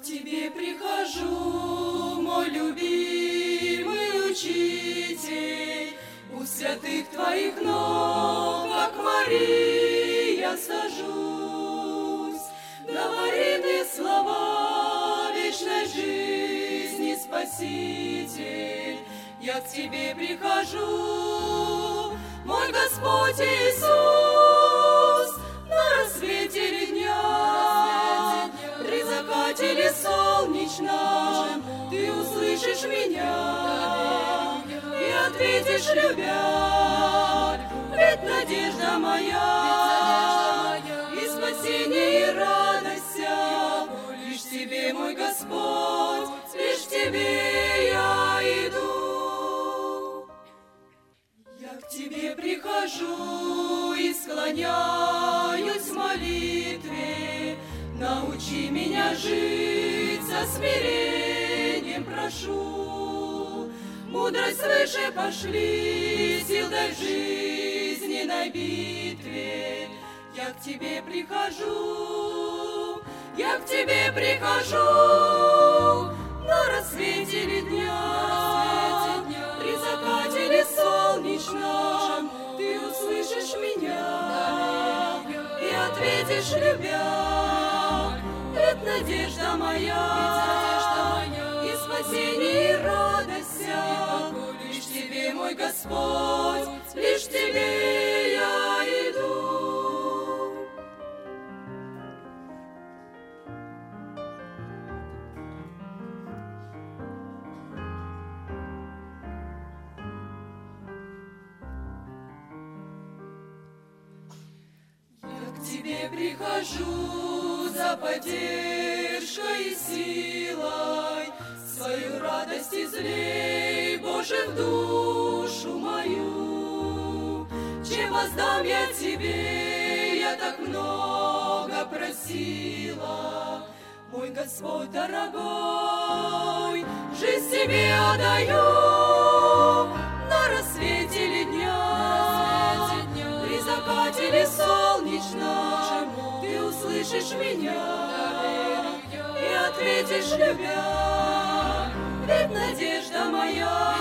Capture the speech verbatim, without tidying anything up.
Тебе прихожу, мой любимый учитель, у святых твоих ног, как Мария, сажусь. Говори мне слова вечной жизни, Спаситель, я к тебе прихожу, мой Господь Иисус, на рассвете ли дня, при закате ли солнечном, ты услышишь меня и ответишь, любя, ведь надежда моя, и спасение, и радость, лишь тебе, мой Господь, лишь тебе я иду. Я к тебе прихожу и склоняюсь в молитве, научи меня жить, со смирением прошу. Мудрость свыше пошли, сил дай в жизненной битве. Я к тебе прихожу, я к тебе прихожу, на рассвете ли дня, при закате ли солнечном, ты услышишь меня и ответишь, любя, ведь надежда моя, и спасение, и радость, лишь тебе, мой Господь, лишь тебе я иду. К тебе прихожу за поддержкой и силой, свою радость излей, Боже, в душу мою. Чем воздам я тебе, я так много просила, мой Господь дорогой, жизнь тебе отдаю, на рассвете ли дня, при закате ли солнечном, ты услышишь меня и ответишь, любя, ведь надежда моя,